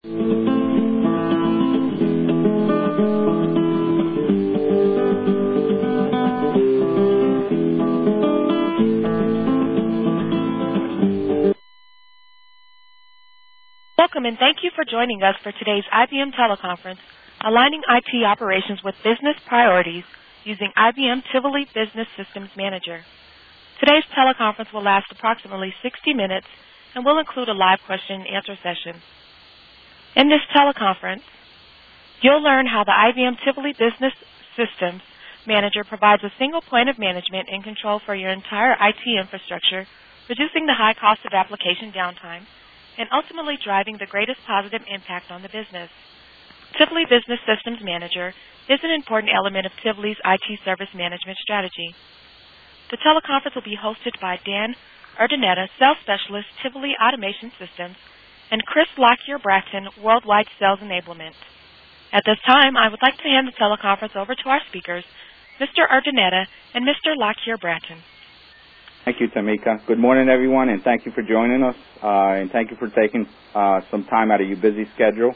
Welcome and thank you for joining us for today's IBM teleconference, Aligning IT Operations with Business Priorities using IBM Tivoli Business Systems Manager. Today's teleconference will last approximately 60 minutes and will include a live question and answer session. In this teleconference, you'll learn how the IBM Tivoli Business Systems Manager provides a single point of management and control for your entire IT infrastructure, reducing the high cost of application downtime, and ultimately driving the greatest positive impact on the business. Tivoli Business Systems Manager is an important element of Tivoli's IT service management strategy. The teleconference will be hosted by Dan Urdaneta, Sales Specialist, Tivoli Automation Systems, and Chris Lockyer-Bratton, Worldwide Sales Enablement. At this time, I would like to hand the teleconference over to our speakers, Mr. Urdaneta and Mr. Lockyer-Bratton. Thank you, Tamika. Good morning, everyone, and thank you for joining us, and thank you for taking some time out of your busy schedule.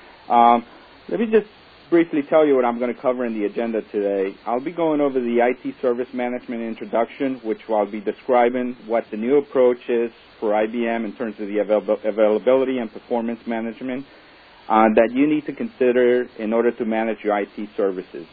Let me just briefly tell you what I'm going to cover in the agenda today. I'll be going over the IT service management introduction, which I'll be describing what the new approach is for IBM in terms of the availability and performance management that you need to consider in order to manage your IT services.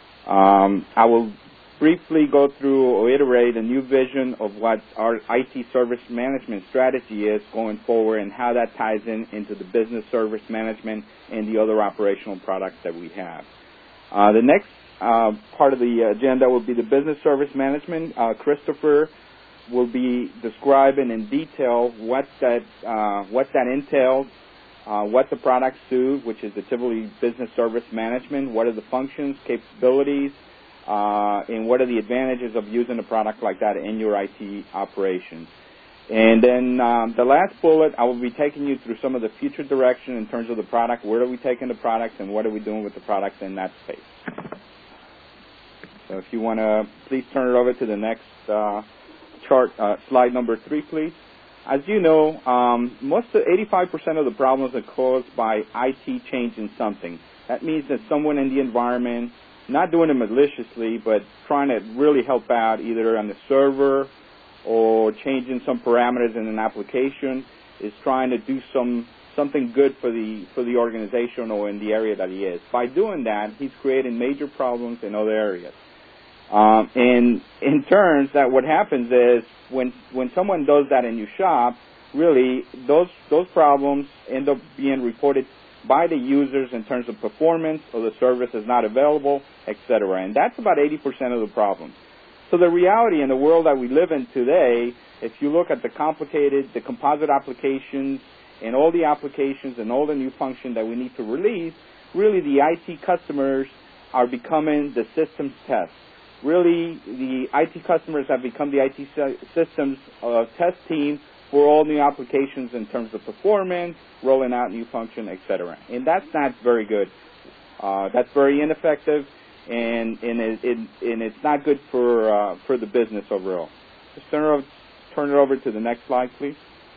I will briefly go through or iterate a new vision of what our IT service management strategy is going forward and how that ties into the business service management and the other operational products that we have. The next part of the agenda will be the business service management. Christopher will be describing in detail what that entails, what the products do, which is the Tivoli Business Service Management, what are the functions, capabilities, and what are the advantages of using a product like that in your IT operations. And then the last bullet, I will be taking you through some of the future direction in terms of the product, where are we taking the products, and what are we doing with the products in that space. So if you want to, please turn it over to the next chart, slide number 3, please. As you know, 85% of the problems are caused by IT changing something. That means that someone in the environment, not doing it maliciously, but trying to really help out either on the server or changing some parameters in an application, is trying to do something good for the organization or in the area that he is. By doing that, he's creating major problems in other areas. And in turn, that what happens is when someone does that in your shop, really those problems end up being reported by the users in terms of performance, or the service is not available, etc. And that's about 80% of the problem. So the reality in the world that we live in today, if you look at the composite applications and all the applications and all the new function that we need to release, really the IT customers are becoming the systems test. Really, the IT customers have become the IT systems test team for all new applications in terms of performance, rolling out new function, etc. And that's not very good. That's very ineffective, and it's not good for the business overall. Just turn it over to the next slide, please.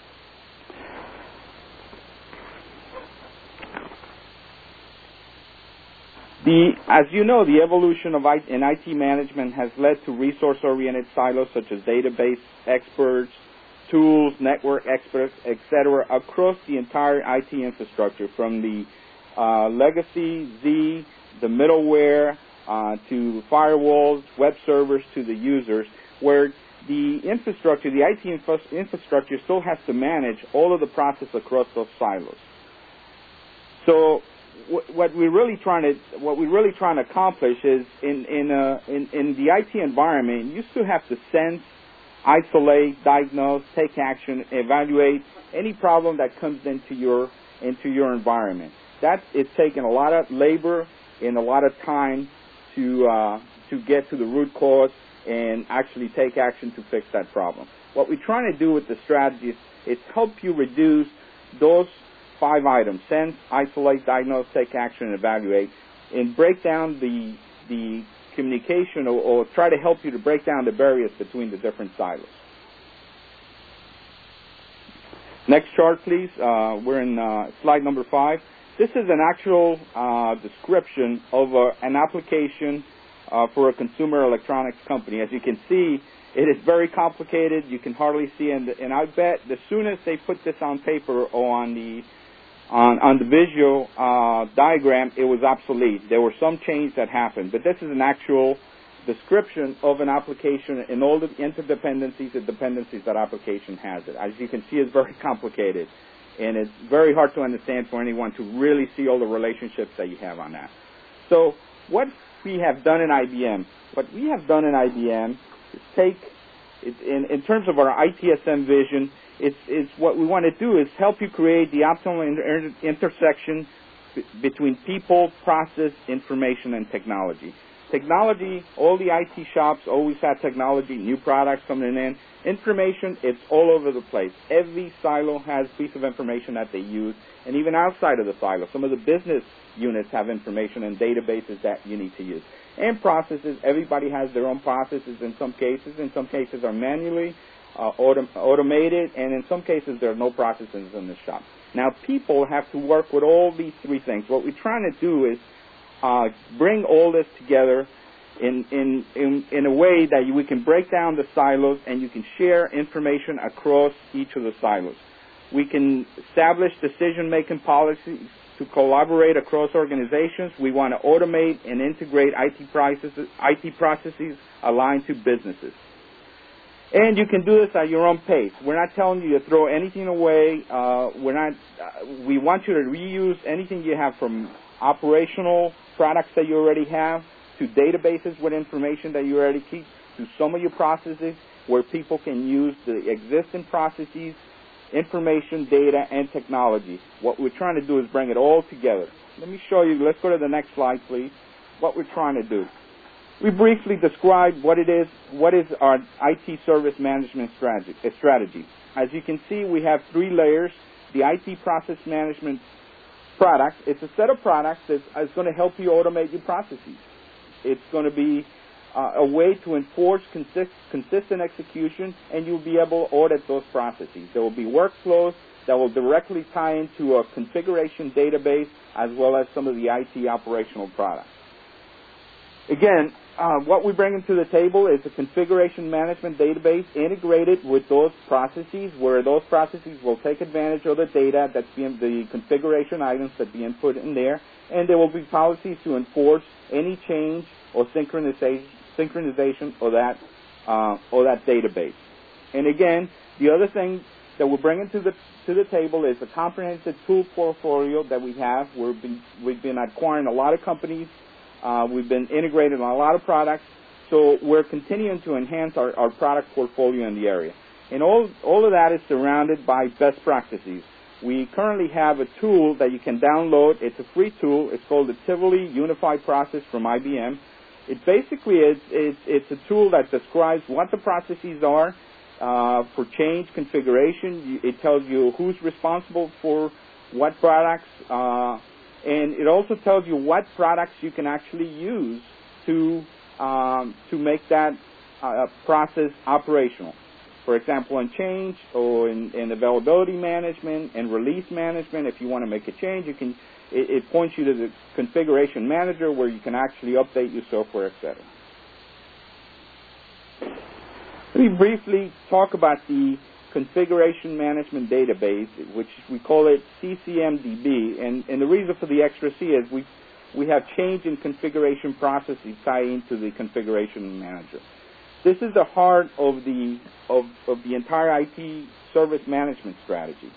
As you know, the evolution of in IT management has led to resource-oriented silos such as database experts, tools, network experts, etc., across the entire IT infrastructure, from the legacy, the middleware, to firewalls, web servers, to the users, where the infrastructure, the IT infrastructure still has to manage all of the process across those silos. So what we're really trying to accomplish is in the IT environment, you still have to sense, isolate, diagnose, take action, evaluate any problem that comes into your environment. It's taken a lot of labor and a lot of time to get to the root cause and actually take action to fix that problem. What we're trying to do with the strategy is help you reduce those 5 items: sense, isolate, diagnose, take action, and evaluate, and break down the communication, or try to help you to break down the barriers between the different silos. Next chart, please. We're in slide number 5. This is an actual description of an application for a consumer electronics company. As you can see, it is very complicated. You can hardly see it. And I bet the soonest they put this on paper or on the visual diagram, it was obsolete. There were some changes that happened. But this is an actual description of an application and all the interdependencies and dependencies that application has it. As you can see, it's very complicated, and it's very hard to understand for anyone to really see all the relationships that you have on that. So what we have done in IBM is take, in terms of our ITSM vision, it's what we want to do is help you create the optimal intersection between people, process, information, and technology. Technology, all the IT shops always have technology, new products coming in. Information, it's all over the place. Every silo has a piece of information that they use, and even outside of the silo. Some of the business units have information and databases that you need to use. And processes, everybody has their own processes in some cases. In some cases are manually automated, and in some cases there are no processes in the shop. Now, people have to work with all these three things. What we're trying to do is bring all this together in a way that we can break down the silos and you can share information across each of the silos. We can establish decision-making policies to collaborate across organizations. We want to automate and integrate IT processes aligned to businesses. And you can do this at your own pace. We're not telling you to throw anything away. We want you to reuse anything you have, from operational products that you already have, to databases with information that you already keep, to some of your processes where people can use the existing processes, information, data, and technology. What we're trying to do is bring it all together. Let me show you. Let's go to the next slide, please. What we're trying to do. We briefly described what it is. What is our IT service management strategy? As you can see, we have 3 layers. The IT process management product. It's a set of products that is going to help you automate your processes. It's going to be a way to enforce consistent execution, and you'll be able to audit those processes. There will be workflows that will directly tie into a configuration database as well as some of the IT operational products. Again, what we bring to the table is a configuration management database integrated with those processes, where those processes will take advantage of the data that's being, the configuration items that being put in there, and there will be policies to enforce any change or synchronization of that database. And again, the other thing that we're bringing to the table is a comprehensive tool portfolio that we have. We've been acquiring a lot of companies. We've been integrated on a lot of products, so we're continuing to enhance our product portfolio in the area. And all of that is surrounded by best practices. We currently have a tool that you can download. It's a free tool. It's called the Tivoli Unified Process from IBM. It basically it's a tool that describes what the processes are for change configuration. It tells you who's responsible for what products, and it also tells you what products you can actually use to make that process operational. For example, in change or in availability management and release management, if you want to make a change, it points you to the configuration manager where you can actually update your software, etc. Let me briefly talk about the configuration management database, which we call it CCMDB, and the reason for the extra C is we have change in configuration processes tie into the configuration manager. This is the heart of the entire IT service management strategy.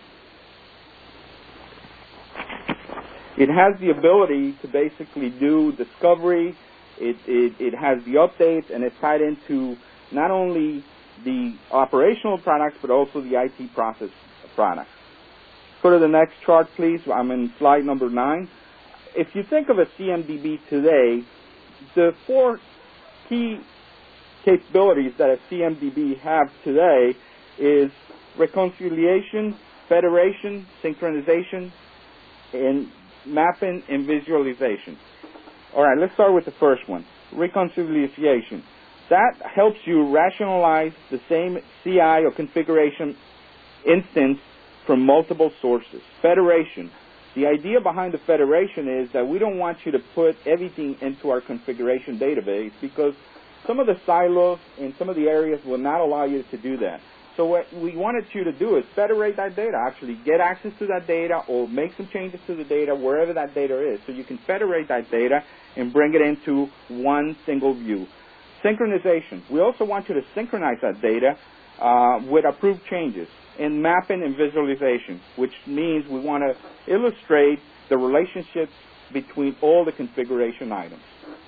It has the ability to basically do discovery. It has the updates, and it's tied into not only the operational products, but also the IT process products. Go to the next chart, please. I'm in slide number 9. If you think of a CMDB today, the 4 key capabilities that a CMDB have today is reconciliation, federation, synchronization, and mapping and visualization. All right, let's start with the first one, reconciliation. That helps you rationalize the same CI or configuration instance from multiple sources. Federation. The idea behind the federation is that we don't want you to put everything into our configuration database because some of the silos in some of the areas will not allow you to do that. So what we wanted you to do is federate that data, actually get access to that data or make some changes to the data wherever that data is. So you can federate that data and bring it into one single view. Synchronization. We also want you to synchronize that data with approved changes in mapping and visualization, which means we want to illustrate the relationships between all the configuration items.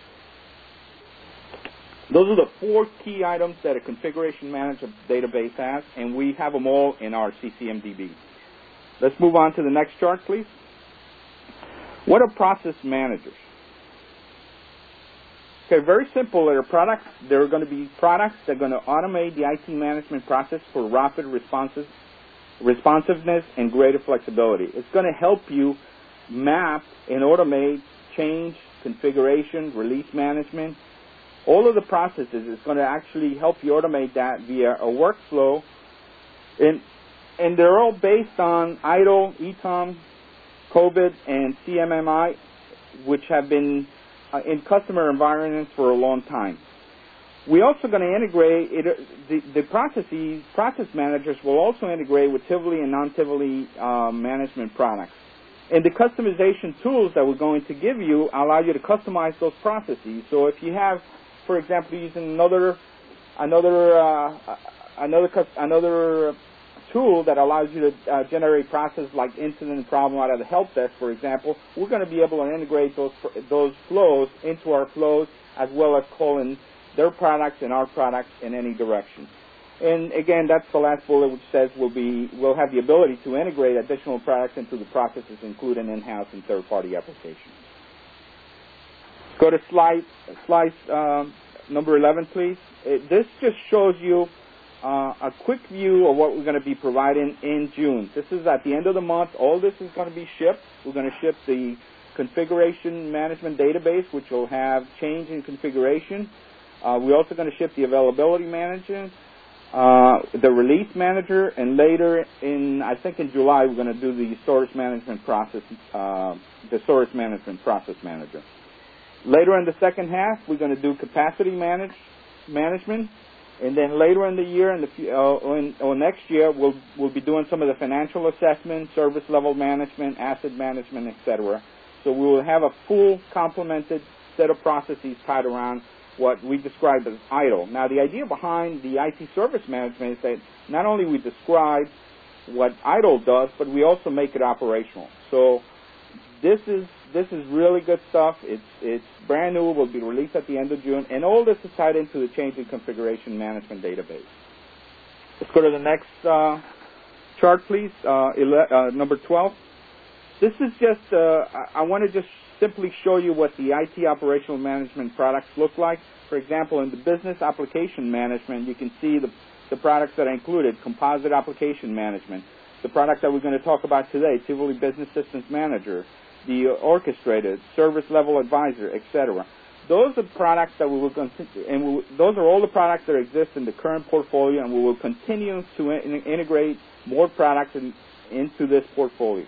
Those are the 4 key items that a configuration manager database has, and we have them all in our CCMDB. Let's move on to the next chart, please. What are process managers? Okay, very simple. There are going to be products that are going to automate the IT management process for rapid responsiveness and greater flexibility. It's going to help you map and automate change, configuration, release management. All of the processes is going to actually help you automate that via a workflow. And they're all based on ITIL, ETOM, COVID, and CMMI, which have been in customer environments for a long time. We're also going to integrate the process managers will also integrate with Tivoli and non-Tivoli management products. And the customization tools that we're going to give you allow you to customize those processes. So if you have, for example, using another tool that allows you to generate processes like incident and problem out of the help desk, for example, we're going to be able to integrate those flows into our flows as well as calling their products and our products in any direction. And again, that's the last bullet, which says we'll have the ability to integrate additional products into the processes, including in-house and third-party applications. Go to slide number 11, please. This just shows you a quick view of what we're going to be providing in June. This is at the end of the month. All this is going to be shipped. We're going to ship the configuration management database, which will have change in configuration. We're also going to ship the availability manager, the release manager, and later I think in July, we're going to do the storage management process, the storage management process manager. Later in the second half, we're going to do capacity management, and then later in the year, or next year, we'll be doing some of the financial assessment, service level management, asset management, etc. So we will have a full complemented set of processes tied around what we describe as ITIL. Now, the idea behind the IT service management is that not only we describe what ITIL does, but we also make it operational. So this is really good stuff. It's brand new. Will be released at the end of June, and all this is tied into the change in configuration management database. Let's go to the next chart, please. Number 12. This is just I want to just simply show you what the IT operational management products look like. For example, in the business application management, you can see the products that are included: composite application management, the product that we're going to talk about today, Tivoli Business Systems Manager, the orchestrated, service level advisor, etc. Those are products that we will continue, and those are all the products that exist in the current portfolio, and we will continue to integrate more products into this portfolio.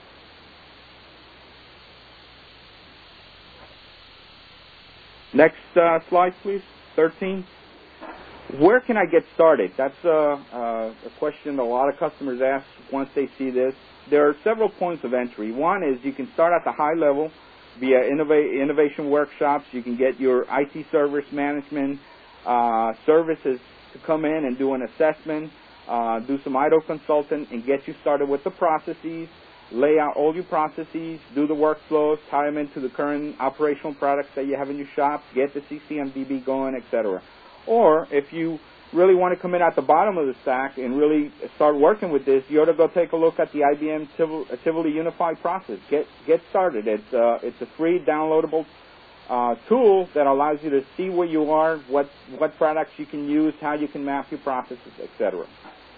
Next slide, please. 13. Where can I get started? That's a question a lot of customers ask once they see this. There are several points of entry. One is you can start at the high level via innovation workshops. You can get your IT service management services to come in and do an assessment, do some ITIL consulting, and get you started with the processes, lay out all your processes, do the workflows, tie them into the current operational products that you have in your shop, get the CCMDB going, etc. Or if you really want to come in at the bottom of the stack and really start working with this, you ought to go take a look at the IBM Tivoli Unified Process. Get started. It's a free downloadable tool that allows you to see where you are, what products you can use, how you can map your processes, etc.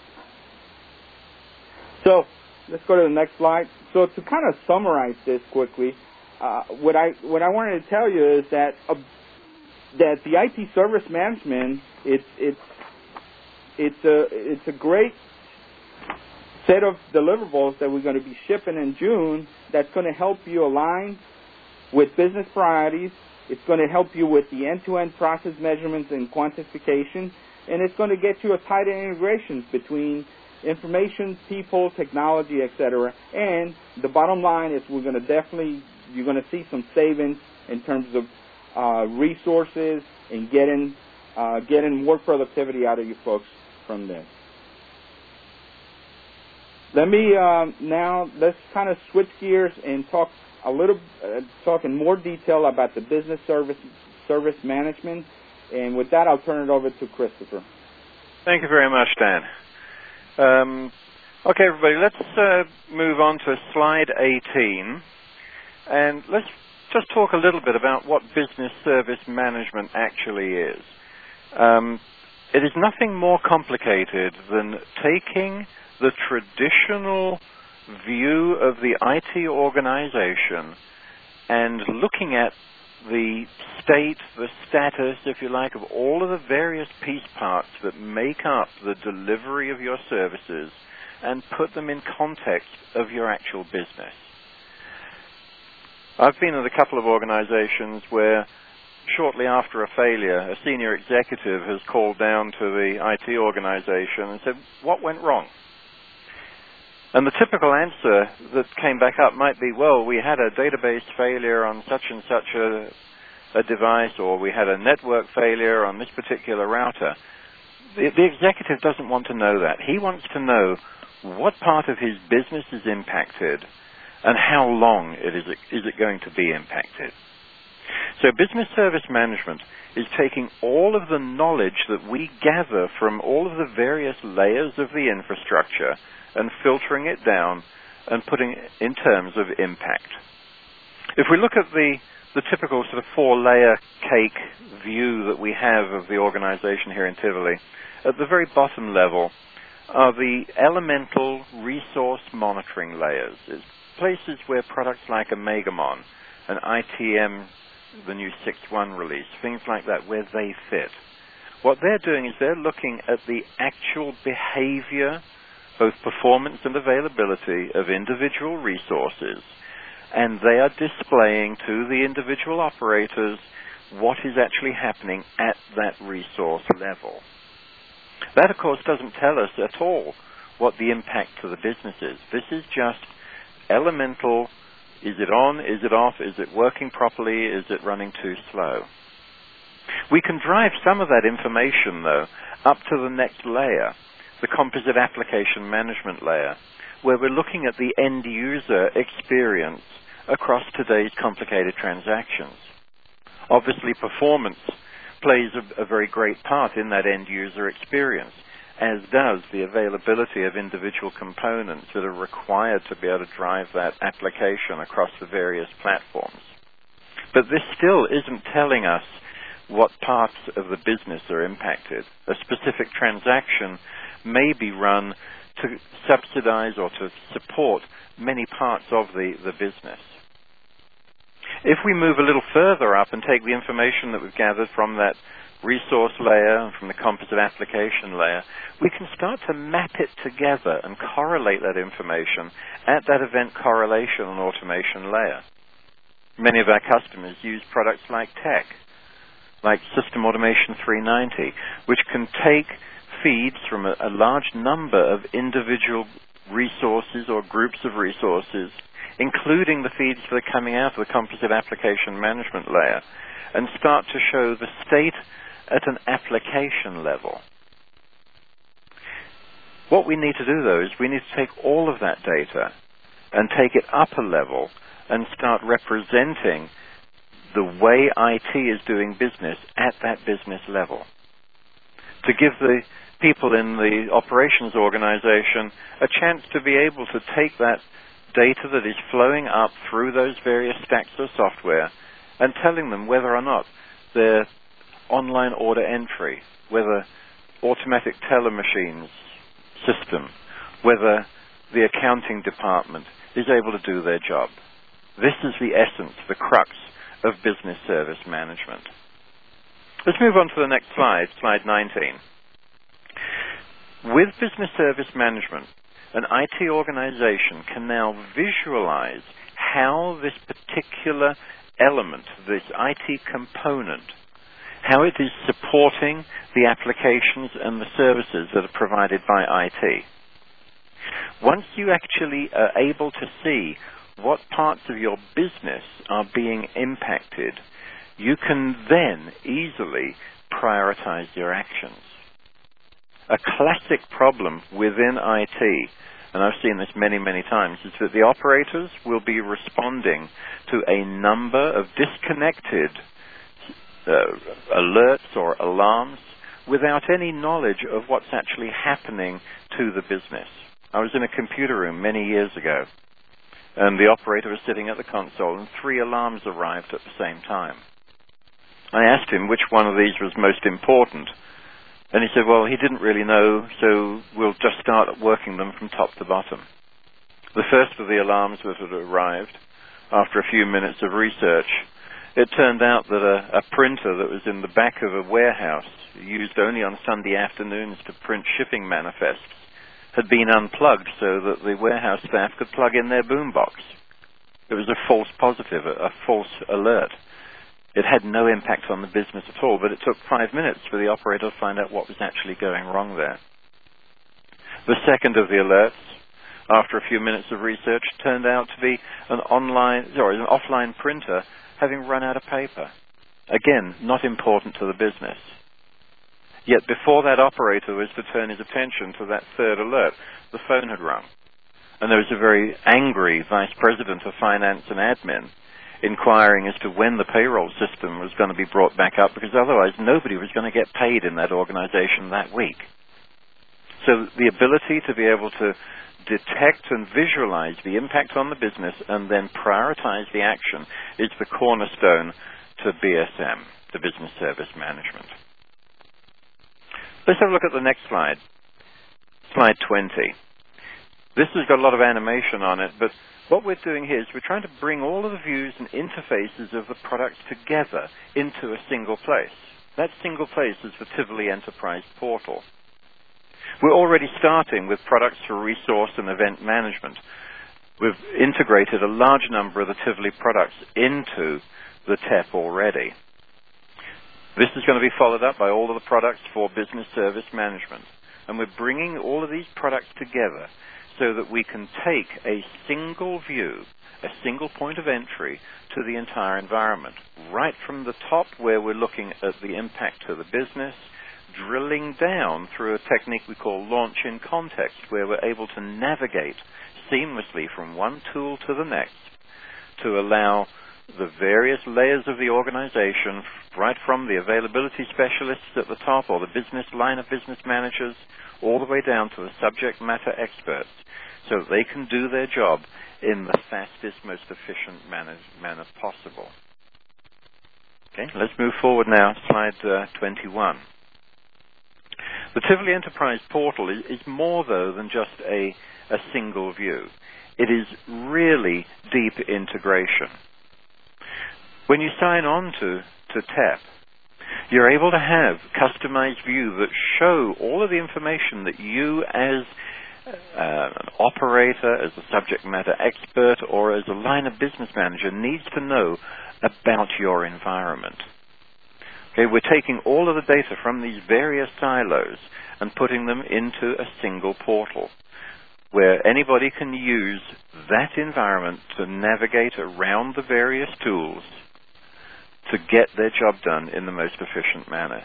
So let's go to the next slide. So to kind of summarize this quickly, what I wanted to tell you is that the IT service management it's a great set of deliverables that we're going to be shipping in June that's going to help you align with business priorities. It's going to help you with the end-to-end process measurements and quantification, and it's going to get you a tighter integration between information, people, technology, etc. And the bottom line is you're going to see some savings in terms of resources and getting more productivity out of you folks from this. Let's kind of switch gears and talk in more detail about the business service management. And with that, I'll turn it over to Christopher. Thank you very much, Dan. Okay, everybody, let's move on to slide 18. And let's just talk a little bit about what business service management actually is. It is nothing more complicated than taking the traditional view of the IT organization and looking at the state, the status, if you like, of all of the various piece parts that make up the delivery of your services and put them in context of your actual business. I've been in a couple of organizations where shortly after a failure, a senior executive has called down to the IT organization and said, "What went wrong?" And the typical answer that came back up might be, well, we had a database failure on such and such a device, or we had a network failure on this particular router. The executive doesn't want to know that. He wants to know what part of his business is impacted and how long is it going to be impacted. So business service management is taking all of the knowledge that we gather from all of the various layers of the infrastructure and filtering it down and putting it in terms of impact. If we look at the typical sort of 4-layer cake view that we have of the organization here in Tivoli, at the very bottom level are the elemental resource monitoring layers. It's places where products like a Megamon, an ITM, the new 6.1 release, things like that, where they fit. What they're doing is they're looking at the actual behavior, both performance and availability of individual resources, and they are displaying to the individual operators what is actually happening at that resource level. That, of course, doesn't tell us at all what the impact to the business is. This is just elemental. Is it on? Is it off? Is it working properly? Is it running too slow? We can drive some of that information, though, up to the next layer, the composite application management layer, where we're looking at the end user experience across today's complicated transactions. Obviously, performance plays a very great part in that end user experience, as does the availability of individual components that are required to be able to drive that application across the various platforms. But this still isn't telling us what parts of the business are impacted. A specific transaction may be run to subsidize or to support many parts of the business. If we move a little further up and take the information that we've gathered from that resource layer and from the composite application layer, we can start to map it together and correlate that information at that event correlation and automation layer. Many of our customers use products like TEC, like System Automation 390, which can take feeds from a large number of individual resources or groups of resources, including the feeds that are coming out of the composite application management layer, and start to show the state at an application level. What we need to do, though, is we need to take all of that data and take it up a level and start representing the way IT is doing business at that business level. To give the people in the operations organization a chance to be able to take that data that is flowing up through those various stacks of software and telling them whether or not their online order entry, whether automatic teller machines system, whether the accounting department is able to do their job. This is the essence, the crux of business service management. Let's move on to the next slide, slide 19. With business service management, an IT organization can now visualize how this particular element, this IT component, how it is supporting the applications and the services that are provided by IT. Once you actually are able to see what parts of your business are being impacted, you can then easily prioritize your actions. A classic problem within IT, and I've seen this many, many times, is that the operators will be responding to a number of disconnected alerts or alarms without any knowledge of what's actually happening to the business. I was in a computer room many years ago, and the operator was sitting at the console, and 3 alarms arrived at the same time. I asked him which one of these was most important, and he said, well, he didn't really know, so we'll just start working them from top to bottom. The first of the alarms that had arrived, after a few minutes of research, it turned out that a printer that was in the back of a warehouse, used only on Sunday afternoons to print shipping manifests, had been unplugged so that the warehouse staff could plug in their boombox. It was a false positive, a false alert. It had no impact on the business at all, but it took 5 minutes for the operator to find out what was actually going wrong there. The second of the alerts, after a few minutes of research, turned out to be an offline printer having run out of paper. Again, not important to the business. Yet before that operator was to turn his attention to that third alert, the phone had rung. And there was a very angry vice president of finance and admin inquiring as to when the payroll system was going to be brought back up, because otherwise nobody was going to get paid in that organization that week. So the ability to be able to detect and visualize the impact on the business and then prioritize the action is the cornerstone to BSM, the Business Service Management. Let's have a look at the next slide, slide 20. This has got a lot of animation on it, but what we're doing here is we're trying to bring all of the views and interfaces of the products together into a single place. That single place is the Tivoli Enterprise Portal. We're already starting with products for resource and event management. We've integrated a large number of the Tivoli products into the TEP already. This is going to be followed up by all of the products for business service management. And we're bringing all of these products together so that we can take a single view, a single point of entry to the entire environment. Right from the top where we're looking at the impact to the business, drilling down through a technique we call launch in context, where we're able to navigate seamlessly from one tool to the next to allow the various layers of the organization, right from the availability specialists at the top or the business line of business managers, all the way down to the subject matter experts, so that they can do their job in the fastest, most efficient manner possible. Okay, let's move forward now, slide 21. The Tivoli Enterprise Portal is more, though, than just a single view. It is really deep integration. When you sign on to TEP, you're able to have customized view that show all of the information that you as an operator, as a subject matter expert, or as a line of business manager needs to know about your environment. Okay, we're taking all of the data from these various silos and putting them into a single portal where anybody can use that environment to navigate around the various tools to get their job done in the most efficient manner.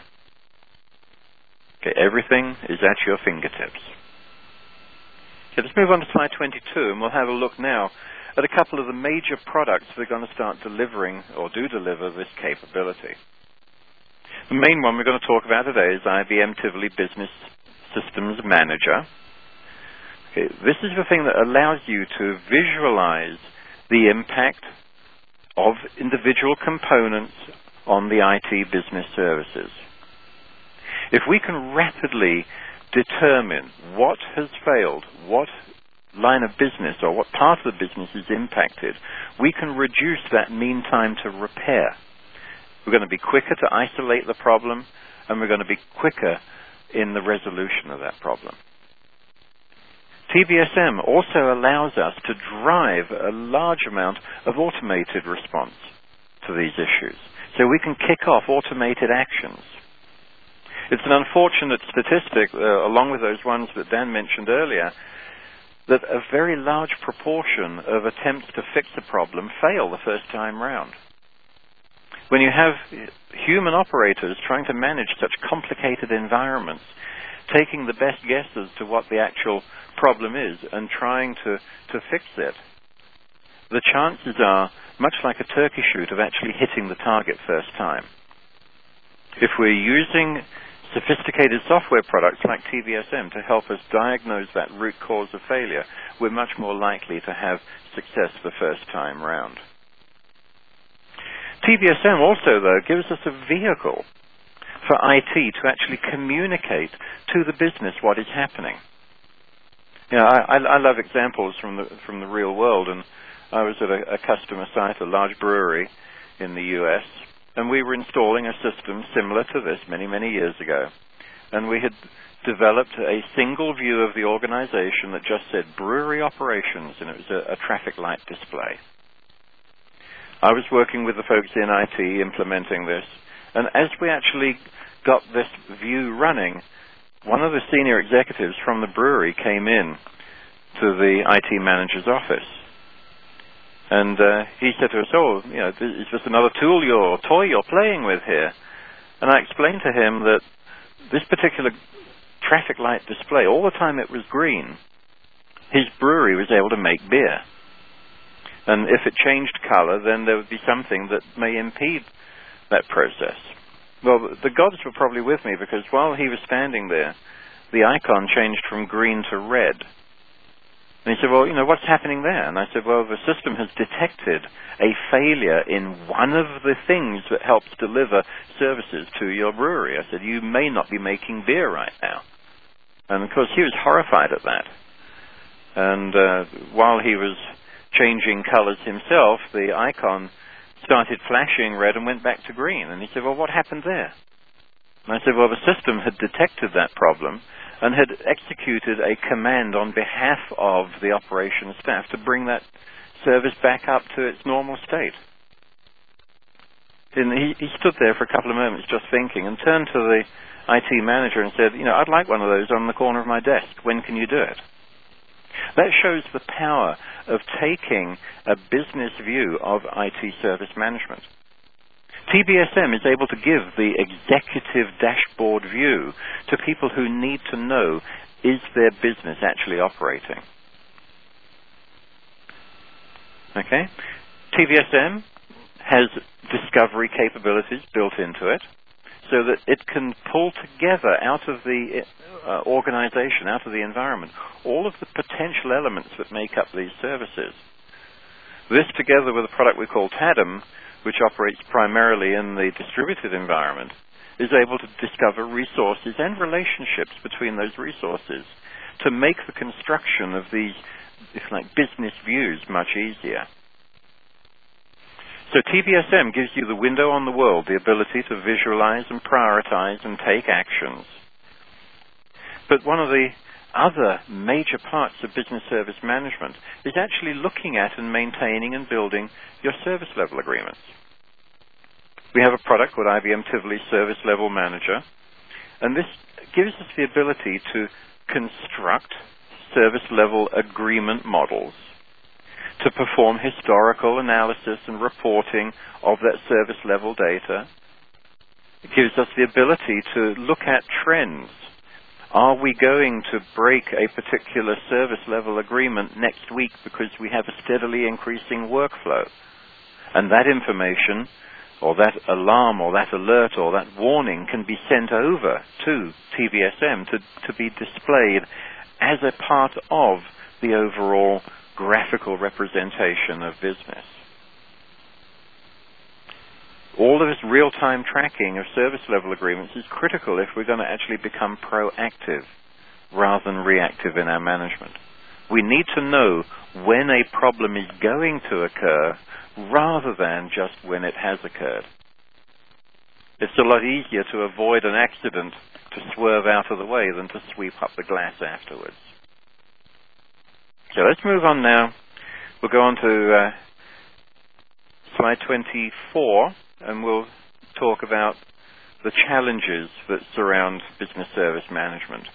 Okay, everything is at your fingertips. Okay, let's move on to slide 22, and we'll have a look now at a couple of the major products that are going to start delivering or do deliver this capability. The main one we're going to talk about today is IBM Tivoli Business Systems Manager. Okay, this is the thing that allows you to visualize the impact of individual components on the IT business services. If we can rapidly determine what has failed, what line of business or what part of the business is impacted, we can reduce that mean time to repair. We're going to be quicker to isolate the problem, and we're going to be quicker in the resolution of that problem. TBSM also allows us to drive a large amount of automated response to these issues. So we can kick off automated actions. It's an unfortunate statistic, along with those ones that Dan mentioned earlier, that a very large proportion of attempts to fix a problem fail the first time round. When you have human operators trying to manage such complicated environments, taking the best guesses to what the actual problem is and trying to fix it, the chances are much like a turkey shoot of actually hitting the target first time. If we're using sophisticated software products like TBSM to help us diagnose that root cause of failure, we're much more likely to have success the first time round. TBSM also, though, gives us a vehicle for IT to actually communicate to the business what is happening. You know, I love examples from the real world, and I was at a customer site, a large brewery in the US, and we were installing a system similar to this many, many years ago. And we had developed a single view of the organization that just said brewery operations, and it was a traffic light display. I was working with the folks in IT implementing this, and as we actually got this view running, one of the senior executives from the brewery came in to the IT manager's office. And he said to us, "Oh, you know, is this another tool or toy you're playing with here?" And I explained to him that this particular traffic light display, all the time it was green, his brewery was able to make beer. And if it changed color, then there would be something that may impede that process. Well, the gods were probably with me, because while he was standing there, the icon changed from green to red. And he said, "Well, you know, what's happening there?" And I said, "Well, the system has detected a failure in one of the things that helps deliver services to your brewery." I said, "You may not be making beer right now." And of course, he was horrified at that. And while he was changing colors himself, the icon started flashing red and went back to green. And he said, "Well, what happened there?" And I said, "Well, the system had detected that problem and had executed a command on behalf of the operations staff to bring that service back up to its normal state." And he stood there for a couple of moments just thinking, and turned to the IT manager and said, "You know, I'd like one of those on the corner of my desk. When can you do it?" That shows the power of taking a business view of IT service management. TBSM is able to give the executive dashboard view to people who need to know, is their business actually operating? Okay? TBSM has discovery capabilities built into it, so that it can pull together out of the organization, out of the environment, all of the potential elements that make up these services. This, together with a product we call TADM, which operates primarily in the distributed environment, is able to discover resources and relationships between those resources to make the construction of these, if like, business views much easier. So TBSM gives you the window on the world, the ability to visualize and prioritize and take actions. But one of the other major parts of business service management is actually looking at and maintaining and building your service level agreements. We have a product called IBM Tivoli Service Level Manager, and this gives us the ability to construct service level agreement models, to perform historical analysis and reporting of that service level data. It gives us the ability to look at trends. Are we going to break a particular service level agreement next week because we have a steadily increasing workflow? And that information, or that alarm, or that alert, or that warning can be sent over to TBSM to be displayed as a part of the overall graphical representation of business. All of this real-time tracking of service level agreements is critical if we're going to actually become proactive rather than reactive in our management. We need to know when a problem is going to occur rather than just when it has occurred. It's a lot easier to avoid an accident, to swerve out of the way, than to sweep up the glass afterwards. So let's move on now. We'll go on to slide 24, and we'll talk about the challenges that surround business service management.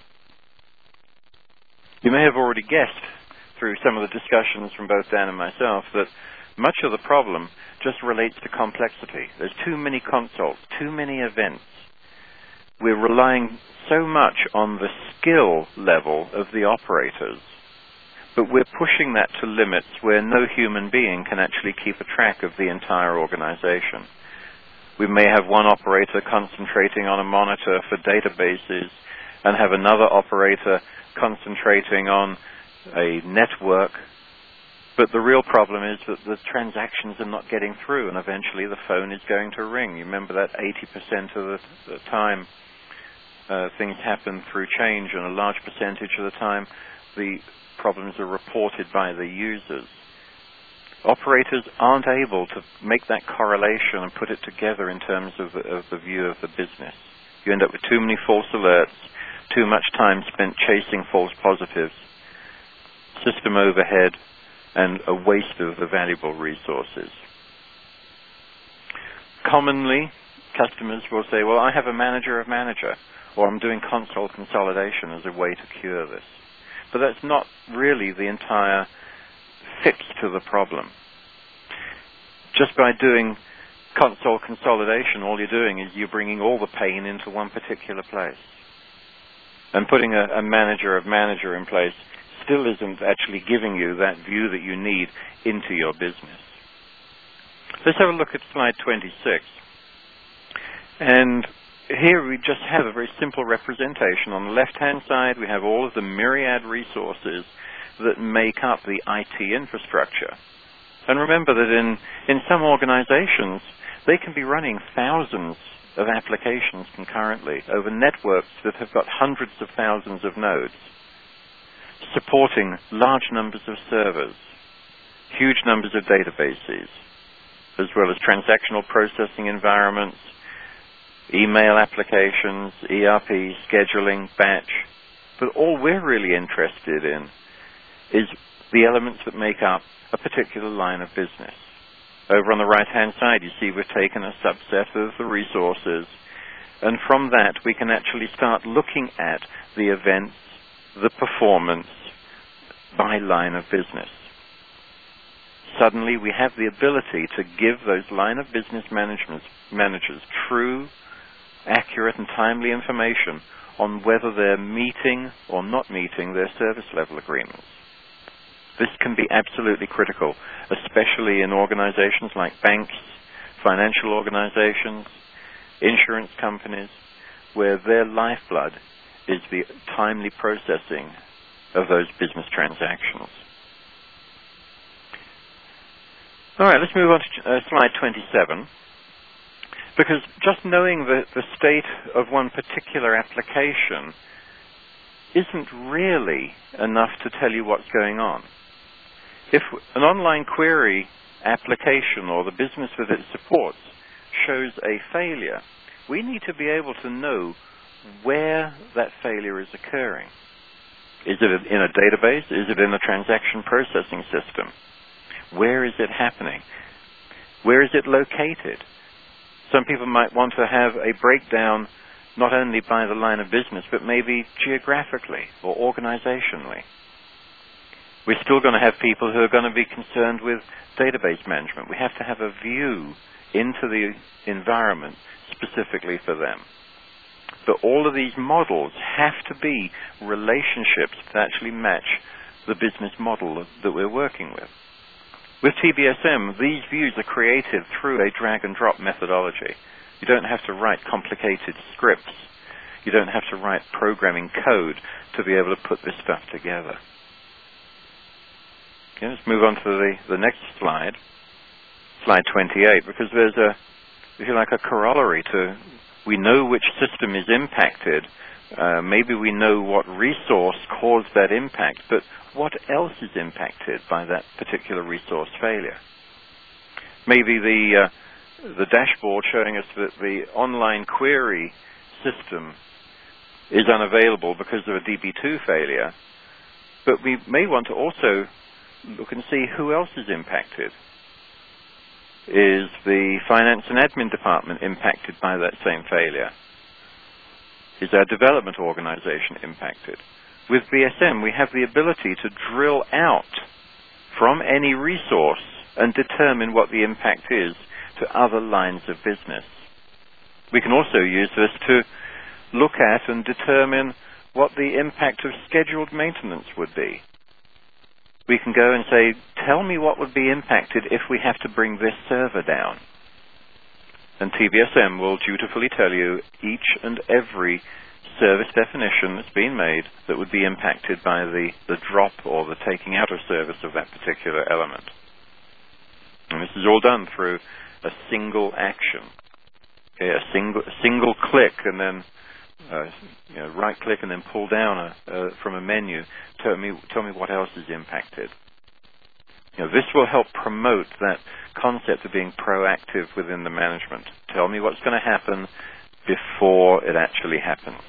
You may have already guessed through some of the discussions from both Dan and myself that much of the problem just relates to complexity. There's too many consults, too many events. We're relying so much on the skill level of the operators, but we're pushing that to limits where no human being can actually keep a track of the entire organization. We may have one operator concentrating on a monitor for databases and have another operator concentrating on a network, but the real problem is that the transactions are not getting through, and eventually the phone is going to ring. You remember that 80% of the time things happen through change, and a large percentage of the time the problems are reported by the users. Operators aren't able to make that correlation and put it together in terms of the view of the business. You end up with too many false alerts, too much time spent chasing false positives, system overhead, and a waste of the valuable resources. Commonly, customers will say, well, I have a manager of manager, or I'm doing console consolidation as a way to cure this. But that's not really the entire fix to the problem. Just by doing console consolidation, all you're doing is you're bringing all the pain into one particular place. And putting a manager of manager in place still isn't actually giving you that view that you need into your business. Let's have a look at slide 26. And here we just have a very simple representation. On the left-hand side, we have all of the myriad resources that make up the IT infrastructure. And remember that in some organizations, they can be running thousands of applications concurrently over networks that have got hundreds of thousands of nodes, supporting large numbers of servers, huge numbers of databases, as well as transactional processing environments, email applications, ERP, scheduling, batch. But all we're really interested in is the elements that make up a particular line of business. Over on the right-hand side, you see we've taken a subset of the resources, and from that we can actually start looking at the events, the performance by line of business. Suddenly we have the ability to give those line of business managers true, accurate and timely information on whether they're meeting or not meeting their service level agreements. This can be absolutely critical, especially in organizations like banks, financial organizations, insurance companies, where their lifeblood is the timely processing of those business transactions. All right, let's move on to slide 27. Because just knowing the state of one particular application isn't really enough to tell you what's going on. If an online query application or the business that it supports shows a failure, we need to be able to know where that failure is occurring. Is it in a database? Is it in a transaction processing system? Where is it happening? Where is it located? Some people might want to have a breakdown not only by the line of business, but maybe geographically or organizationally. We're still going to have people who are going to be concerned with database management. We have to have a view into the environment specifically for them. But all of these models have to be relationships that actually match the business model that we're working with. With TBSM, these views are created through a drag-and-drop methodology. You don't have to write complicated scripts. You don't have to write programming code to be able to put this stuff together. Okay, let's move on to the next slide, slide 28, because there's if you like, a corollary to, we know which system is impacted. Maybe we know what resource caused that impact, but what else is impacted by that particular resource failure? Maybe the dashboard showing us that the online query system is unavailable because of a DB2 failure, But we may want to also look and see who else is impacted. Is the finance and admin department impacted by that same failure? Is our development organization impacted? With BSM, we have the ability to drill out from any resource and determine what the impact is to other lines of business. We can also use this to look at and determine what the impact of scheduled maintenance would be. We can go and say, tell me what would be impacted if we have to bring this server down. And TBSM will dutifully tell you each and every service definition that's been made that would be impacted by the drop or the taking out of service of that particular element. And this is all done through a single action. Okay, a single click, and then right click and then pull down from a menu. Tell me what else is impacted. This will help promote that concept of being proactive within the management. Tell me what's going to happen before it actually happens.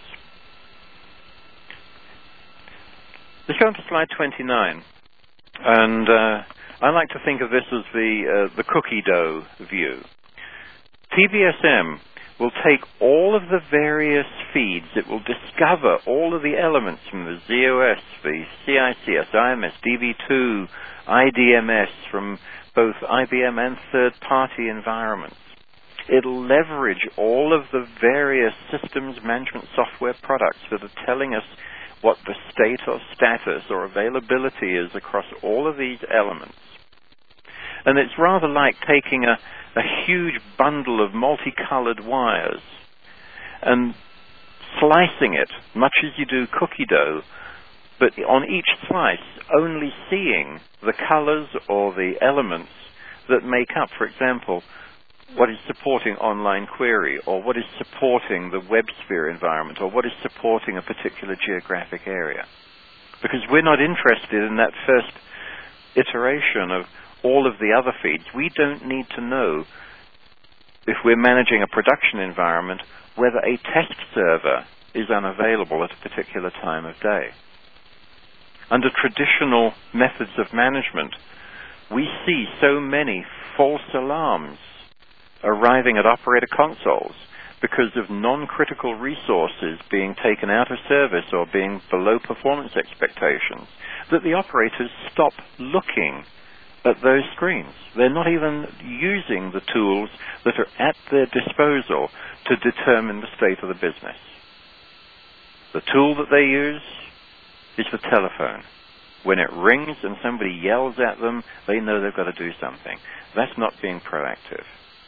Let's go on to slide 29. And I like to think of this as the cookie dough view. TBSM will take all of the various feeds. It will discover all of the elements from the ZOS, the CICS, IMS, DB2, IDMS, from both IBM and third-party environments. It'll leverage all of the various systems management software products that are telling us what the state or status or availability is across all of these elements. And it's rather like taking a huge bundle of multicolored wires and slicing it, much as you do cookie dough, but on each slice only seeing the colors or the elements that make up, for example, what is supporting online query, or what is supporting the WebSphere environment, or what is supporting a particular geographic area. Because we're not interested in that first iteration of all of the other feeds. We don't need to know, if we're managing a production environment, whether a test server is unavailable at a particular time of day. Under traditional methods of management, we see so many false alarms arriving at operator consoles because of non-critical resources being taken out of service or being below performance expectations that the operators stop looking at those screens. They're not even using the tools that are at their disposal to determine the state of the business. The tool that they use is the telephone. When it rings and somebody yells at them, they know they've got to do something. That's not being proactive.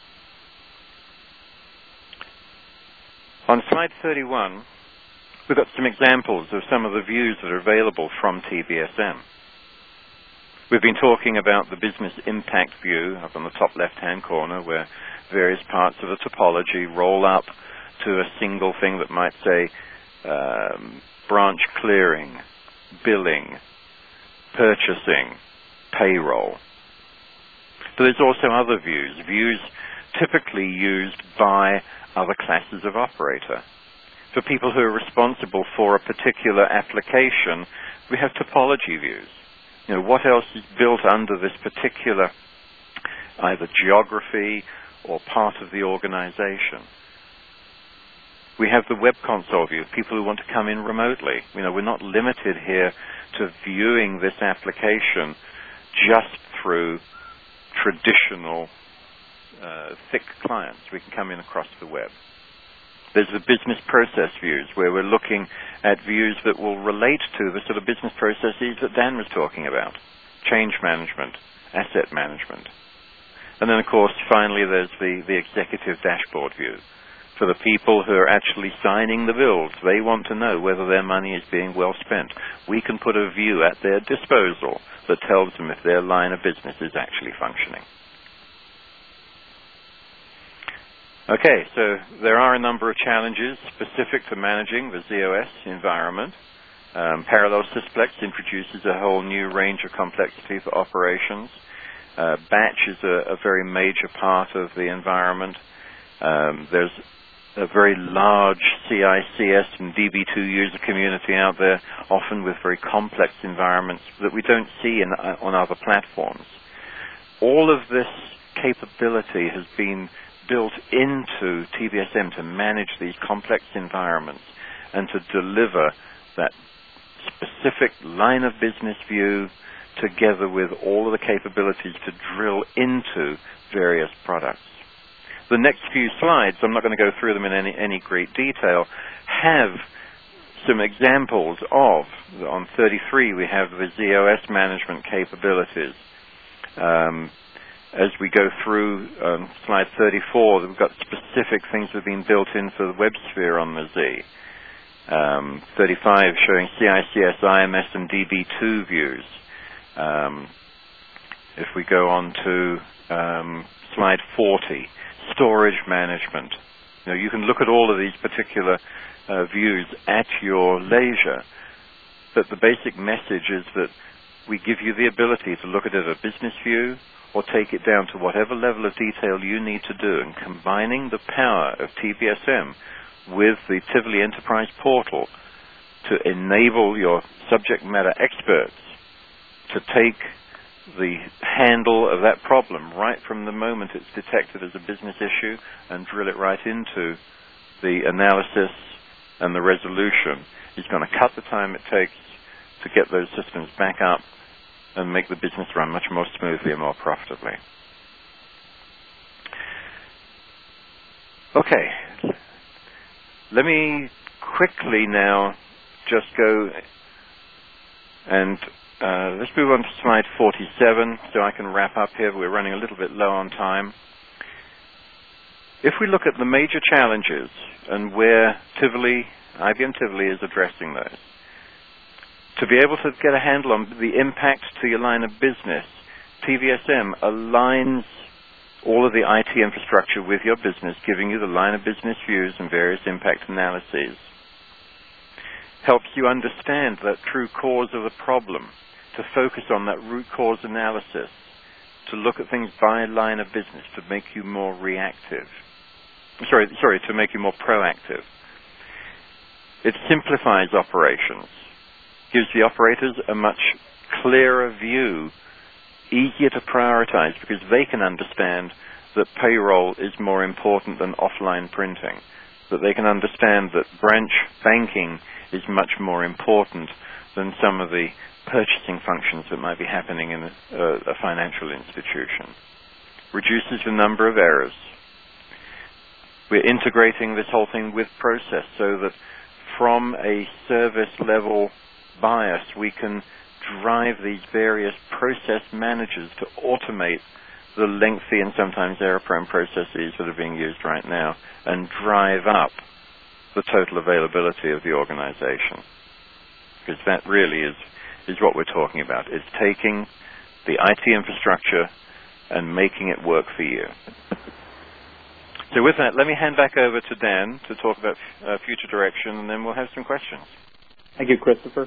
On slide 31, we've got some examples of some of the views that are available from TBSM. We've been talking about the business impact view up on the top left-hand corner, where various parts of the topology roll up to a single thing that might say branch clearing, billing, purchasing, payroll. But there's also other views typically used by other classes of operator. For people who are responsible for a particular application, we have topology views. What else is built under this particular either geography or part of the organization? We have the web console view, people who want to come in remotely. We're not limited here to viewing this application just through traditional thick clients. We can come in across the web. There's the business process views, where we're looking at views that will relate to the sort of business processes that Dan was talking about. Change management, asset management. And then, of course, finally, there's the executive dashboard view. For the people who are actually signing the bills, they want to know whether their money is being well spent. We can put a view at their disposal that tells them if their line of business is actually functioning. Okay, so there are a number of challenges specific to managing the ZOS environment. Parallel Sysplex introduces a whole new range of complexity for operations. Batch is a very major part of the environment. There's a very large CICS and DB2 user community out there, often with very complex environments that we don't see on other platforms. All of this capability has been built into TVSM to manage these complex environments and to deliver that specific line of business view together with all of the capabilities to drill into various products. The next few slides, I'm not going to go through them in any great detail, have some examples of, on 33 we have the ZOS management capabilities. As we go through slide 34, we've got specific things that have been built in for the WebSphere on the Z. 35 showing CICS, IMS, and DB2 views. If we go on to slide 40, storage management. You can look at all of these particular views at your leisure, but the basic message is that we give you the ability to look at it as a business view or take it down to whatever level of detail you need to do, and combining the power of TVSM with the Tivoli Enterprise Portal to enable your subject matter experts to take the handle of that problem right from the moment it's detected as a business issue and drill it right into the analysis and the resolution is going to cut the time it takes to get those systems back up and make the business run much more smoothly and more profitably. Okay. Let me quickly now just go and let's move on to slide 47 so I can wrap up here. We're running a little bit low on time. If we look at the major challenges and where IBM Tivoli is addressing those, to be able to get a handle on the impact to your line of business, TVSM aligns all of the IT infrastructure with your business, giving you the line of business views and various impact analyses. Helps you understand that true cause of the problem, to focus on that root cause analysis, to look at things by line of business, to make you more reactive. To make you more proactive. It simplifies operations, gives the operators a much clearer view, easier to prioritize because they can understand that payroll is more important than offline printing, that they can understand that branch banking is much more important than some of the purchasing functions that might be happening in a financial institution. Reduces the number of errors. We're integrating this whole thing with process so that from a service level bias, we can drive these various process managers to automate the lengthy and sometimes error-prone processes that are being used right now and drive up the total availability of the organization. Because that really is what we're talking about. It's taking the IT infrastructure and making it work for you. So with that, let me hand back over to Dan to talk about future direction, and then we'll have some questions. Thank you, Christopher.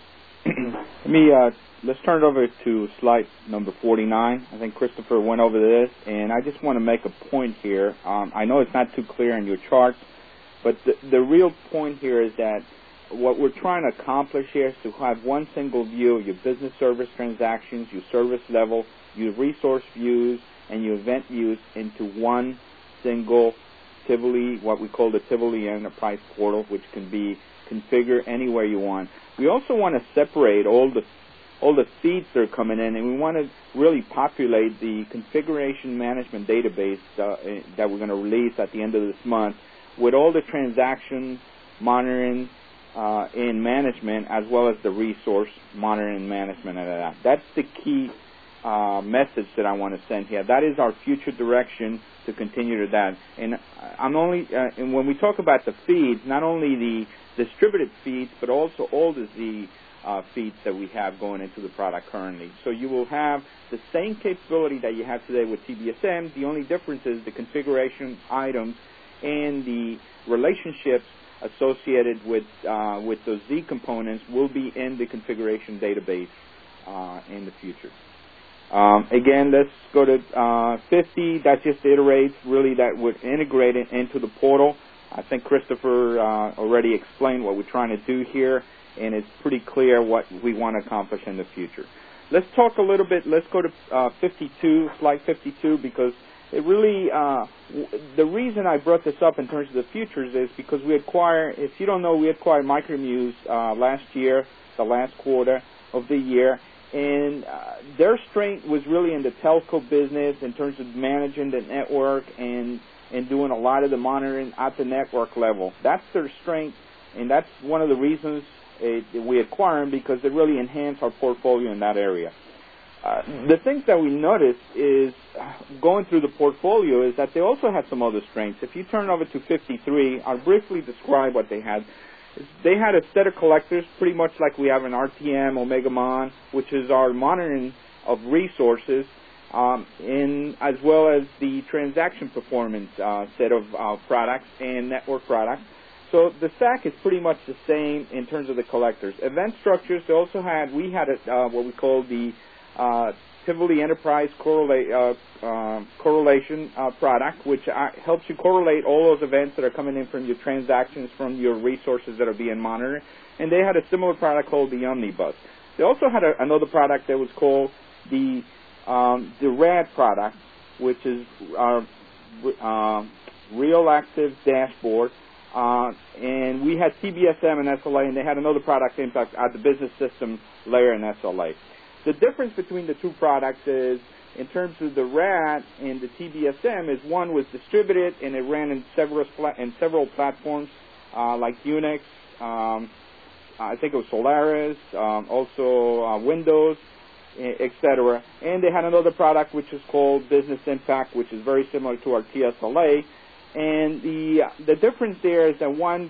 Let's turn it over to slide number 49. I think Christopher went over this, and I just want to make a point here. I know it's not too clear in your chart, but the real point here is that what we're trying to accomplish here is to have one single view of your business service transactions, your service level, your resource views, and your event views into one single Tivoli, what we call the Tivoli Enterprise Portal, which can be configured anywhere you want. We also want to separate all the feeds that are coming in, and we want to really populate the configuration management database that we're going to release at the end of this month with all the transaction monitoring and management, as well as the resource monitoring and management of that. That's the key message that I want to send here. That is our future direction to continue to that. And and when we talk about the feeds, not only the distributed feeds, but also all the Z feeds that we have going into the product currently. So you will have the same capability that you have today with TVSM. The only difference is the configuration items and the relationships associated with those Z components will be in the configuration database in the future. Again, let's go to 50. That just iterates really that would integrate it into the portal. I think Christopher already explained what we're trying to do here, and it's pretty clear what we want to accomplish in the future. Let's talk a little bit. Let's go to slide 52, because it really, the reason I brought this up in terms of the futures is because we acquired, if you don't know, we acquired Micromuse last year, the last quarter of the year, and their strength was really in the telco business in terms of managing the network and doing a lot of the monitoring at the network level. That's their strength, and that's one of the reasons we acquire them, because they really enhance our portfolio in that area. The things that we noticed is, going through the portfolio, is that they also had some other strengths. If you turn over to 53, I'll briefly describe what they had. They had a set of collectors, pretty much like we have in RTM, Omegamon, which is our monitoring of resources, as well as the transaction performance set of products and network products. So the stack is pretty much the same in terms of the collectors. Event structures, they also had, we had what we call the Tivoli Enterprise correlation product, which helps you correlate all those events that are coming in from your transactions, from your resources that are being monitored. And they had a similar product called the Omnibus. They also had another product that was called the RAD product, which is our Real Active Dashboard. And we had TBSM and SLA, and they had another product impact at the business system layer in SLA. The difference between the two products is, in terms of the RAD and the TBSM, is one was distributed and it ran in several platforms like Unix, I think it was Solaris, also Windows, etc. And they had another product which is called Business Impact, which is very similar to our TSLA. And the difference there is that one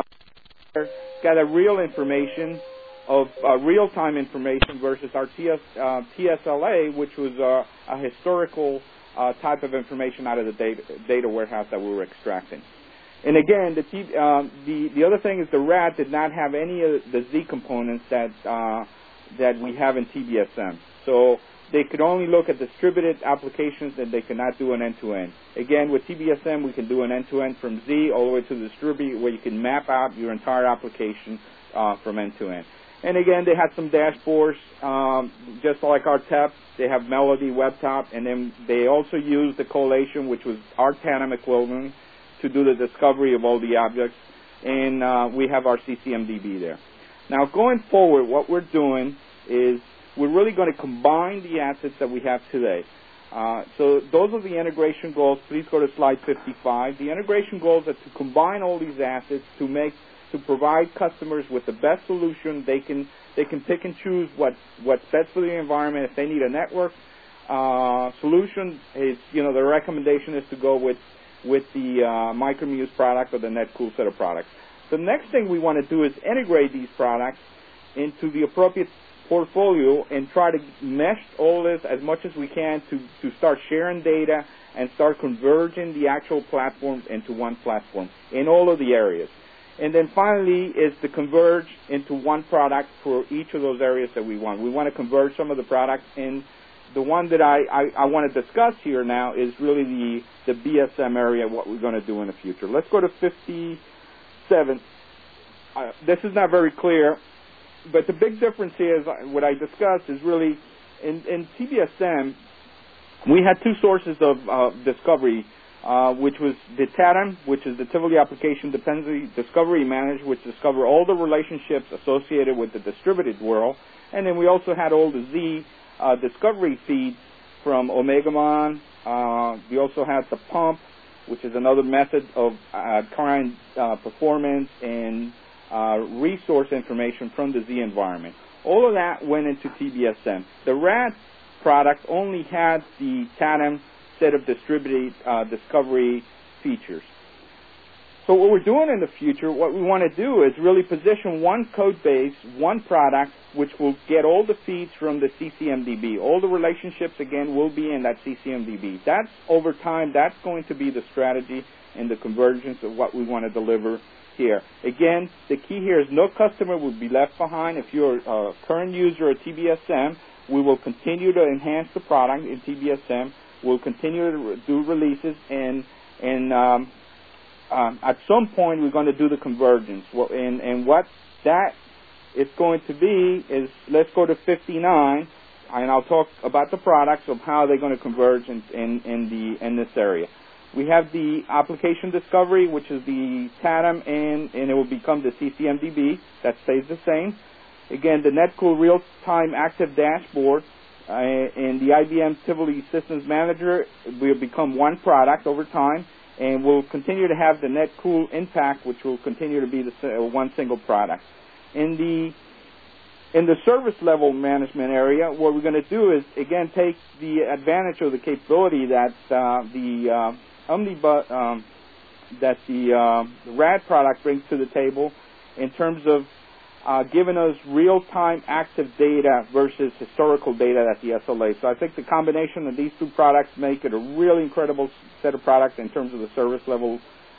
got a real information of real-time information versus our TSLA, which was a historical type of information out of the data warehouse that we were extracting. And again, the other thing is the RAD did not have any of the Z components that we have in TBSM. So they could only look at distributed applications, and they could not do an end-to-end. Again, with TBSM, we can do an end-to-end from Z all the way to the distribute, where you can map out your entire application from end-to-end. And again, they had some dashboards, just like our TEP. They have Melody, WebTop, and then they also use the collation, which was our TANM equivalent, to do the discovery of all the objects. And we have our CCMDB there. Now, going forward, what we're doing is we're really going to combine the assets that we have today. So those are the integration goals. Please go to slide 55. The integration goals are to combine all these assets to provide customers with the best solution. They can pick and choose what's best for the environment. If they need a network solution, the recommendation is to go with the Micromuse product or the NetCool set of products. The next thing we want to do is integrate these products into the appropriate portfolio and try to mesh all this as much as we can to start sharing data and start converging the actual platforms into one platform in all of the areas. And then finally is to converge into one product for each of those areas that we want. We want to converge some of the products, and the one that I want to discuss here now is really the BSM area, what we're going to do in the future. Let's go to 57. This is not very clear, but the big difference here is what I discussed is really in TBSM, we had two sources of discovery, which was the TADM, which is the Tivoli Application Dependency Discovery Manager, which discover all the relationships associated with the distributed world. And then we also had all the Z discovery feeds from Omegamon. We also had the pump, which is another method of current performance and resource information from the Z environment. All of that went into TBSM. The RAD product only had the TADM set of distributed discovery features. So what we're doing in the future, what we want to do is really position one code base, one product, which will get all the feeds from the CCMDB. All the relationships, again, will be in that CCMDB. That's, over time, that's going to be the strategy and the convergence of what we want to deliver here. Again, the key here is no customer will be left behind. If you're a current user of TBSM, we will continue to enhance the product in TBSM. We'll continue to do releases and at some point we're going to do the convergence. And what that is going to be is, let's go to 59, and I'll talk about the products of how they're going to converge in this area. We have the application discovery, which is the TADM, and it will become the CCMDB. That stays the same. Again, the NetCool real-time active dashboard and the IBM Tivoli Systems Manager will become one product over time, and we'll continue to have the NetCool Impact, which will continue to be one single product. In the service level management area, what we're going to do is, again, take the advantage of the capability that the RAD product brings to the table in terms of giving us real-time active data versus historical data at the SLA. So I think the combination of these two products make it a really incredible set of products in terms of the service level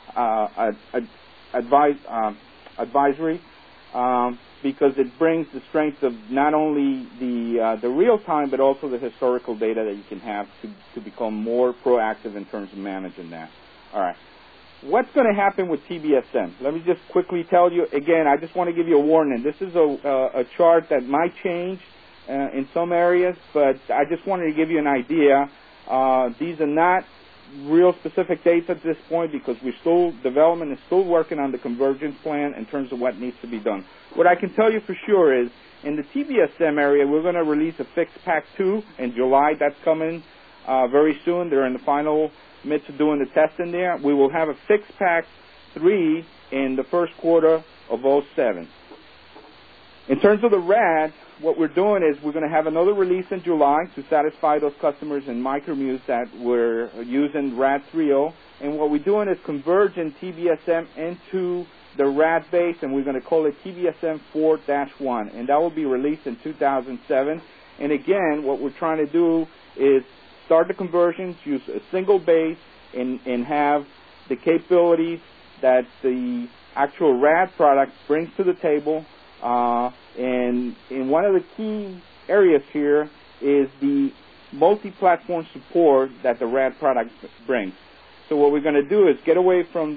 advisory, because it brings the strength of not only the real-time but also the historical data that you can have to become more proactive in terms of managing that. All right. What's going to happen with TBSM? Let me just quickly tell you. Again, I just want to give you a warning. This is a chart that might change in some areas, but I just wanted to give you an idea. These are not real specific dates at this point because development is still working on the convergence plan in terms of what needs to be done. What I can tell you for sure is in the TBSM area, we're going to release a fixed Pack 2 in July. That's coming very soon. They're in the final midst of doing the testing there. We will have a fixed Pack 3 in the first quarter of 2007. In terms of the RAD, what we're doing is we're going to have another release in July to satisfy those customers in Micromuse that were using RAD 3.0. And what we're doing is converging TBSM into the RAD base, and we're going to call it TBSM 4-1. And that will be released in 2007. And again, what we're trying to do is start the conversions, use a single base, and have the capabilities that the actual RAD product brings to the table. And one of the key areas here is the multi-platform support that the RAD product brings. So what we're going to do is get away from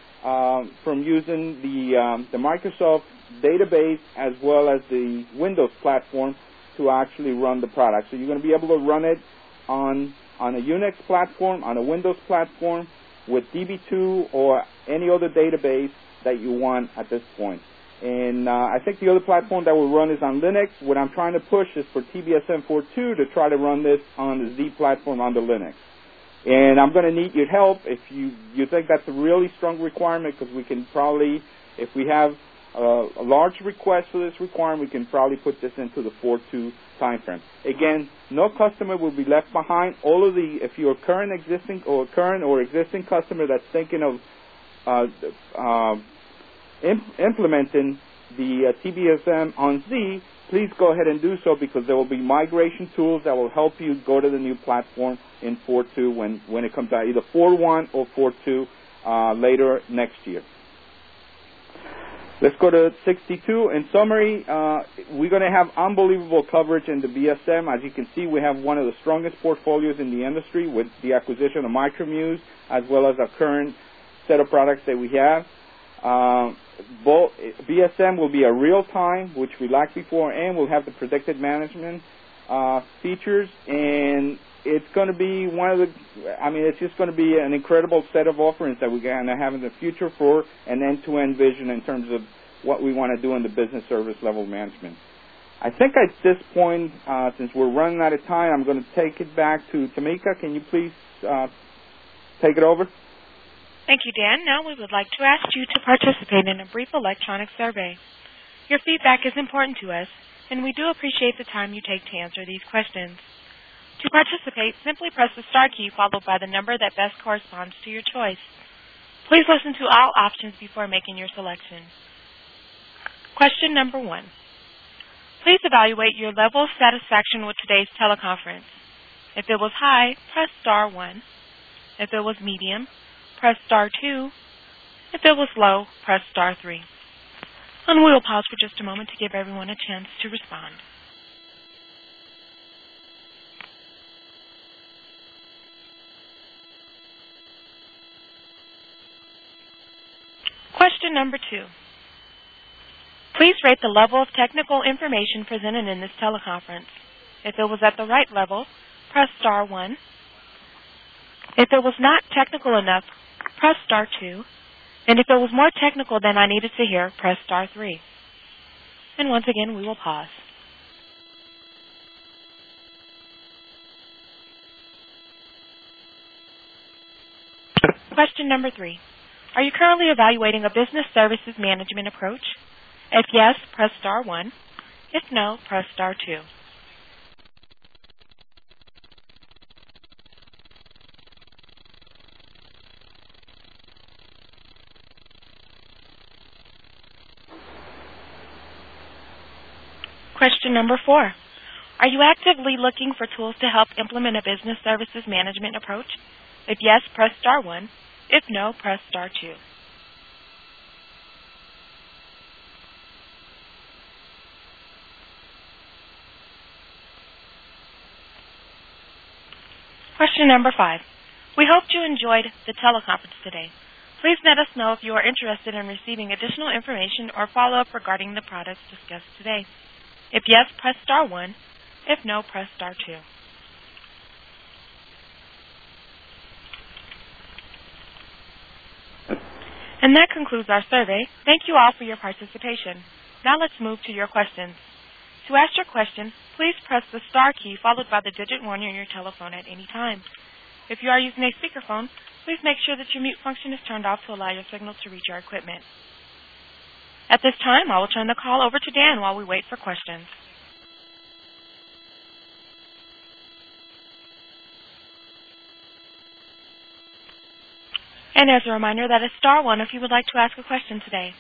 using the Microsoft database as well as the Windows platform to actually run the product. So you're going to be able to run it on a Unix platform, on a Windows platform, with DB2 or any other database that you want at this point. And I think the other platform that will run is on Linux. What I'm trying to push is for TBSM 4.2 to try to run this on the Z platform under Linux. And I'm going to need your help if you think that's a really strong requirement, because we can probably, if we have a large request for this requirement, we can probably put this into the 4.2 timeframe. Again, no customer will be left behind. If you're a current or existing customer that's thinking of implementing the TBSM on Z, please go ahead and do so, because there will be migration tools that will help you go to the new platform in 4.2 when it comes out, either 4.1 or 4.2 later next year. Let's go to 62. In summary, we're going to have unbelievable coverage in the BSM. As you can see, we have one of the strongest portfolios in the industry with the acquisition of Micromuse, as well as our current set of products that we have. Both BSM will be a real-time, which we lacked before, and we'll have the predicted management features. And it's going to be it's just going to be an incredible set of offerings that we're going to have in the future for an end-to-end vision in terms of what we want to do in the business service level management. I think at this point, since we're running out of time, I'm going to take it back to Tamika. Can you please take it over? Thank you, Dan. Now we would like to ask you to participate in a brief electronic survey. Your feedback is important to us, and we do appreciate the time you take to answer these questions. To participate, simply press the star key followed by the number that best corresponds to your choice. Please listen to all options before making your selection. Question number 1. Please evaluate your level of satisfaction with today's teleconference. If it was high, press star 1. If it was medium, press star 2. If it was low, press star 3. And we will pause for just a moment to give everyone a chance to respond. Question number 2. Please rate the level of technical information presented in this teleconference. If it was at the right level, press star 1. If it was not technical enough, press star 2. And if it was more technical than I needed to hear, press star 3. And once again, we will pause. Question number 3. Are you currently evaluating a business services management approach? If yes, press star 1. If no, press star 2. Question number 4. Are you actively looking for tools to help implement a business services management approach? If yes, press star 1. If no, press star 2. Question number 5. We hope you enjoyed the teleconference today. Please let us know if you are interested in receiving additional information or follow-up regarding the products discussed today. If yes, press star 1. If no, press star 2. And that concludes our survey. Thank you all for your participation. Now let's move to your questions. To ask your question, please press the star key followed by the digit 1 on your telephone at any time. If you are using a speakerphone, please make sure that your mute function is turned off to allow your signal to reach our equipment. At this time, I will turn the call over to Dan while we wait for questions. And as a reminder, that is star 1 if you would like to ask a question today.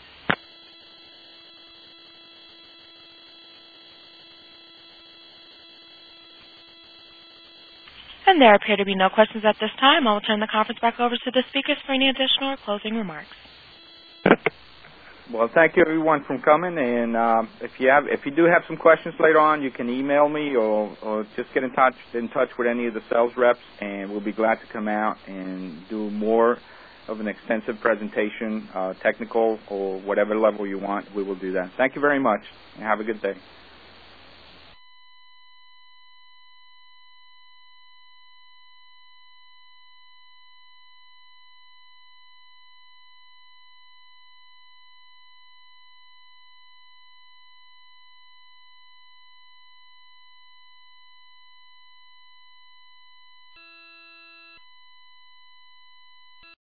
And there appear to be no questions at this time. I will turn the conference back over to the speakers for any additional or closing remarks. Well, thank you everyone for coming. And if you do have some questions later on, you can email me or just get in touch with any of the sales reps, and we'll be glad to come out and do more of an extensive presentation, technical or whatever level you want. We will do that. Thank you very much, and have a good day.